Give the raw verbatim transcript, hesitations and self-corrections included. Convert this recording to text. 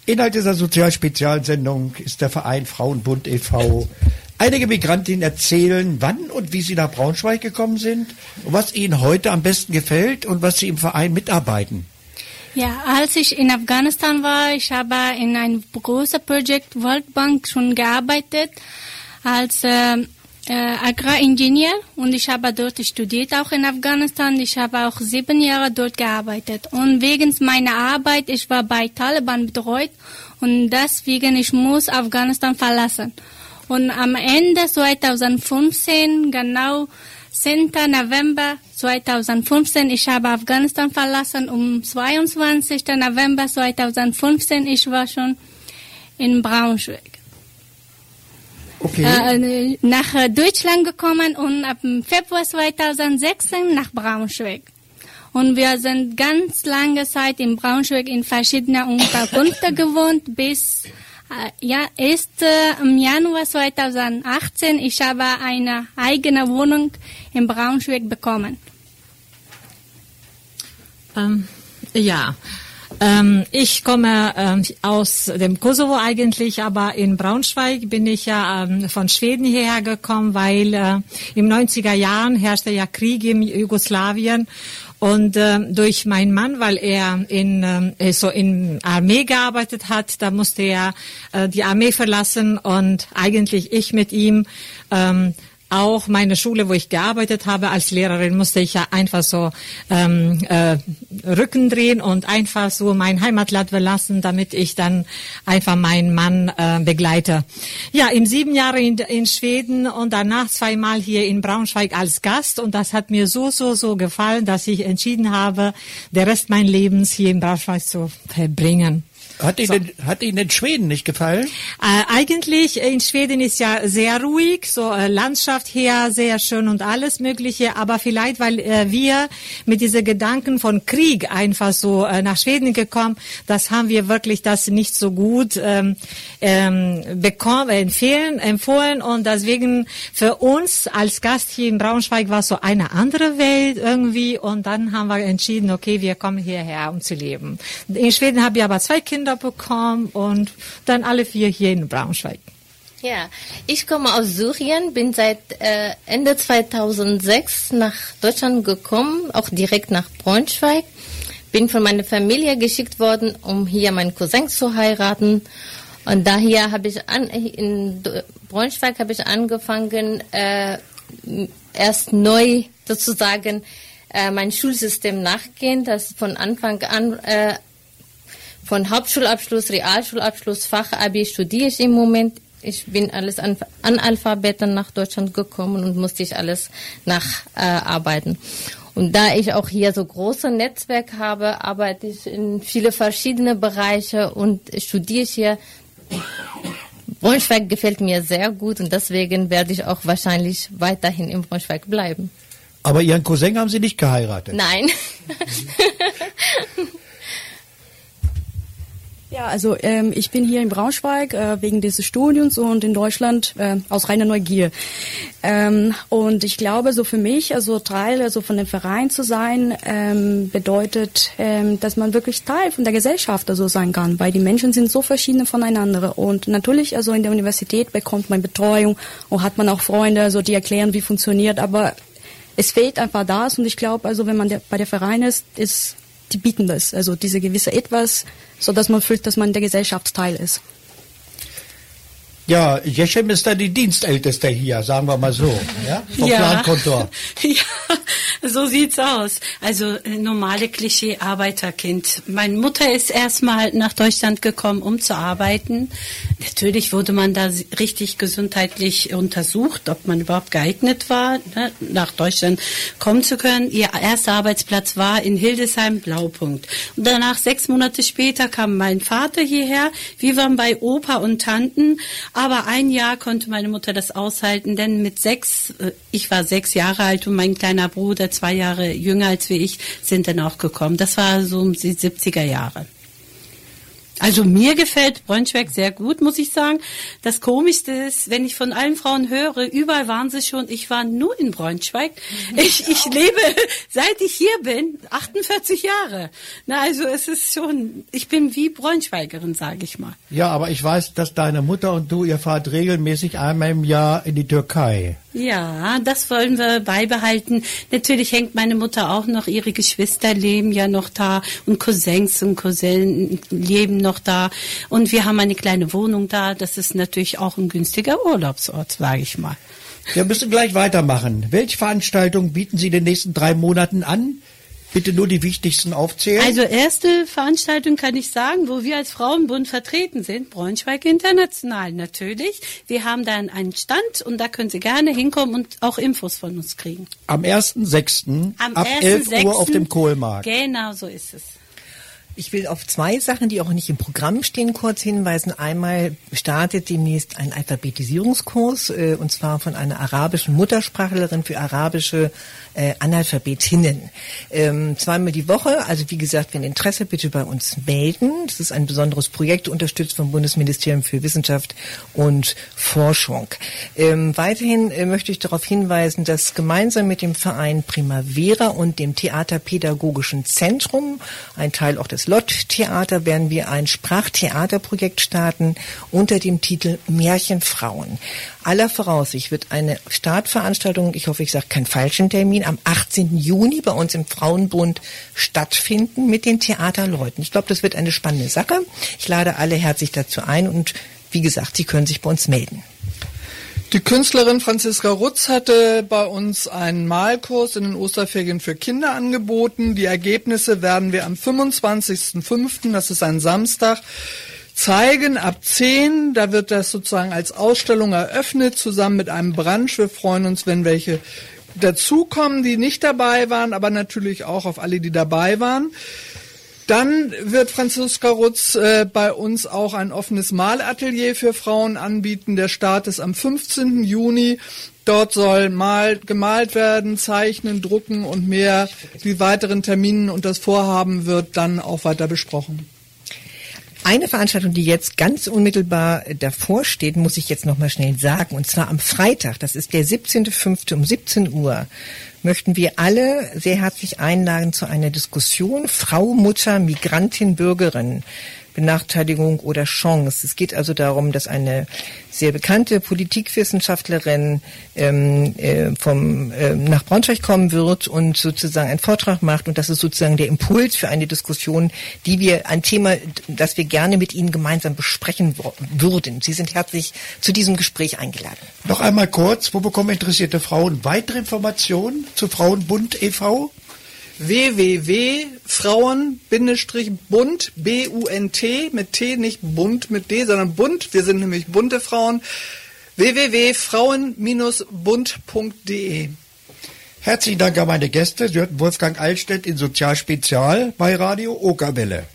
Inhalt dieser Sozialspezialsendung ist der Verein Frauenbund e V Einige Migrantinnen erzählen, wann und wie sie nach Braunschweig gekommen sind und was ihnen heute am besten gefällt und was sie im Verein mitarbeiten. Ja, als ich in Afghanistan war, ich habe in einem großen Projekt World Bank schon gearbeitet als äh, äh, Agraringenieur und ich habe dort studiert, auch in Afghanistan. Ich habe auch sieben Jahre dort gearbeitet und wegen meiner Arbeit, ich war bei Taliban betreut und deswegen ich muss Afghanistan verlassen. Und am Ende zweitausendfünfzehn, genau zehnten November zweitausendfünfzehn, ich habe Afghanistan verlassen. Um zweiundzwanzigsten November zweitausendfünfzehn, ich war schon in Braunschweig. Okay. Äh, nach Deutschland gekommen und ab Februar zweitausendsechzehn nach Braunschweig. Und wir sind ganz lange Zeit in Braunschweig in verschiedenen Unterkünften gewohnt, bis äh, ja, erst äh, im Januar zweitausendachtzehn ich habe eine eigene Wohnung in Braunschweig bekommen. Ähm, ja. Ähm, ich komme ähm, aus dem Kosovo eigentlich, aber in Braunschweig bin ich ja ähm, von Schweden hierher gekommen, weil äh, im neunziger Jahren herrschte ja Krieg in Jugoslawien. Und äh, durch meinen Mann, weil er in äh, so in Armee gearbeitet hat, da musste er äh, die Armee verlassen und eigentlich ich mit ihm ähm, auch meine Schule, wo ich gearbeitet habe als Lehrerin, musste ich ja einfach so ähm, äh, Rücken drehen und einfach so mein Heimatland verlassen, damit ich dann einfach meinen Mann äh, begleite. Ja, im sieben Jahre in, in Schweden und danach zweimal hier in Braunschweig als Gast und das hat mir so, so, so gefallen, dass ich entschieden habe, den Rest meines Lebens hier in Braunschweig zu verbringen. Hat Ihnen, so. hat Ihnen in Schweden nicht gefallen? Äh, eigentlich in Schweden ist ja sehr ruhig, so äh, Landschaft her, sehr schön und alles Mögliche. Aber vielleicht, weil äh, wir mit diesen Gedanken von Krieg einfach so äh, nach Schweden gekommen, das haben wir wirklich das nicht so gut ähm, ähm, bekommen, empfehlen, empfohlen. Und deswegen für uns als Gast hier in Braunschweig war es so eine andere Welt irgendwie. Und dann haben wir entschieden, okay, wir kommen hierher, um zu leben. In Schweden habe ich aber zwei Kinder bekommen und dann alle vier hier in Braunschweig. Ja, ich komme aus Syrien, bin seit äh, Ende zweitausendsechs nach Deutschland gekommen, auch direkt nach Braunschweig. Bin von meiner Familie geschickt worden, um hier meinen Cousin zu heiraten. Und daher habe ich an, in Braunschweig habe ich angefangen, äh, erst neu sozusagen äh, mein Schulsystem nachgehen, das von Anfang an äh, von Hauptschulabschluss, Realschulabschluss, Fachabi studiere ich im Moment. Ich bin alles an Analphabeten nach Deutschland gekommen und musste ich alles nacharbeiten. Äh, und da ich auch hier so große Netzwerk habe, arbeite ich in viele verschiedene Bereiche und studiere ich hier. Braunschweig gefällt mir sehr gut und deswegen werde ich auch wahrscheinlich weiterhin in Braunschweig bleiben. Aber Ihren Cousin haben Sie nicht geheiratet? Nein. Ja, also ähm, ich bin hier in Braunschweig äh, wegen dieses Studiums und in Deutschland äh, aus reiner Neugier. Ähm, und ich glaube, so für mich, also Teil also von dem Verein zu sein, ähm, bedeutet, ähm, dass man wirklich Teil von der Gesellschaft also sein kann, weil die Menschen sind so verschieden voneinander. Und natürlich, also in der Universität bekommt man Betreuung und hat man auch Freunde, also die erklären, wie funktioniert. Aber es fehlt einfach das und ich glaube, also wenn man der, bei der Verein ist, ist die bieten das, also diese gewisse Etwas, so dass man fühlt, dass man der Gesellschaftsteil ist. Ja, Jeshem ist da die Dienstälteste hier, sagen wir mal so, ja, vom ja. Plankontor. Ja, so sieht's aus. Also normale Klischee Arbeiterkind. Meine Mutter ist erstmal nach Deutschland gekommen, um zu arbeiten. Natürlich wurde man da richtig gesundheitlich untersucht, ob man überhaupt geeignet war, ne, nach Deutschland kommen zu können. Ihr erster Arbeitsplatz war in Hildesheim, Blaupunkt. Und danach, sechs Monate später, kam mein Vater hierher. Wir waren bei Opa und Tanten. Aber ein Jahr konnte meine Mutter das aushalten, denn mit sechs, ich war sechs Jahre alt und mein kleiner Bruder, zwei Jahre jünger als wie ich, sind dann auch gekommen. Das war so um die siebziger Jahre. Also mir gefällt Braunschweig sehr gut, muss ich sagen. Das Komischste ist, wenn ich von allen Frauen höre, überall waren sie schon, ich war nur in Braunschweig. Ich, ich lebe, seit ich hier bin, achtundvierzig Jahre. Na, also es ist schon, ich bin wie Braunschweigerin, sage ich mal. Ja, aber ich weiß, dass deine Mutter und du, ihr fahrt regelmäßig einmal im Jahr in die Türkei. Ja, das wollen wir beibehalten. Natürlich hängt meine Mutter auch noch, ihre Geschwister leben ja noch da und Cousins und Cousinen leben noch da. Und wir haben eine kleine Wohnung da. Das ist natürlich auch ein günstiger Urlaubsort, sage ich mal. Wir müssen gleich weitermachen. Welche Veranstaltungen bieten Sie in den nächsten drei Monaten an? Bitte nur die wichtigsten aufzählen. Also erste Veranstaltung kann ich sagen, wo wir als Frauenbund vertreten sind, Braunschweig International natürlich. Wir haben dann einen Stand und da können Sie gerne hinkommen und auch Infos von uns kriegen. Am ersten sechsten ab elf Uhr auf dem Kohlmarkt. Genau so ist es. Ich will auf zwei Sachen, die auch nicht im Programm stehen, kurz hinweisen. Einmal startet demnächst ein Alphabetisierungskurs, äh, und zwar von einer arabischen Muttersprachlerin für arabische äh, Analphabetinnen. Ähm, zweimal die Woche, also wie gesagt, wenn Interesse, bitte bei uns melden. Das ist ein besonderes Projekt, unterstützt vom Bundesministerium für Wissenschaft und Forschung. Ähm, weiterhin äh, möchte ich darauf hinweisen, dass gemeinsam mit dem Verein Primavera und dem Theaterpädagogischen Zentrum, ein Teil auch des Lott-Theater, werden wir ein Sprachtheaterprojekt starten unter dem Titel Märchenfrauen. Aller Voraussicht wird eine Startveranstaltung, ich hoffe, ich sage keinen falschen Termin, am achtzehnten Juni bei uns im Frauenbund stattfinden mit den Theaterleuten. Ich glaube, das wird eine spannende Sache. Ich lade alle herzlich dazu ein und wie gesagt, Sie können sich bei uns melden. Die Künstlerin Franziska Rutz hatte bei uns einen Malkurs in den Osterferien für Kinder angeboten. Die Ergebnisse werden wir am fünfundzwanzigsten fünften, das ist ein Samstag, zeigen ab zehn. Da wird das sozusagen als Ausstellung eröffnet, zusammen mit einem Brunch. Wir freuen uns, wenn welche dazukommen, die nicht dabei waren, aber natürlich auch auf alle, die dabei waren. Dann wird Franziska Rutz äh, bei uns auch ein offenes Malatelier für Frauen anbieten. Der Start ist am fünfzehnten Juni. Dort soll mal gemalt werden, zeichnen, drucken und mehr. Die weiteren Termine und das Vorhaben wird dann auch weiter besprochen. Eine Veranstaltung, die jetzt ganz unmittelbar davor steht, muss ich jetzt noch mal schnell sagen. Und zwar am Freitag, das ist der siebzehnten fünften um siebzehn Uhr, möchten wir alle sehr herzlich einladen zu einer Diskussion Frau, Mutter, Migrantin, Bürgerin, Benachteiligung oder Chance. Es geht also darum, dass eine sehr bekannte Politikwissenschaftlerin ähm, äh, vom äh, nach Braunschweig kommen wird und sozusagen einen Vortrag macht, und das ist sozusagen der Impuls für eine Diskussion, die wir ein Thema, das wir gerne mit Ihnen gemeinsam besprechen wo- würden. Sie sind herzlich zu diesem Gespräch eingeladen. Noch einmal kurz, wo bekommen interessierte Frauen weitere Informationen zu Frauenbund e V? w w w punkt frauen Bund, B U N T, mit T, nicht bunt mit D, sondern bunt. Wir sind nämlich bunte Frauen. w w w punkt frauen Bund punkt de. Herzlichen Dank an meine Gäste. Sie hörten Wolfgang Altstedt in Sozialspezial bei Radio Okerwelle.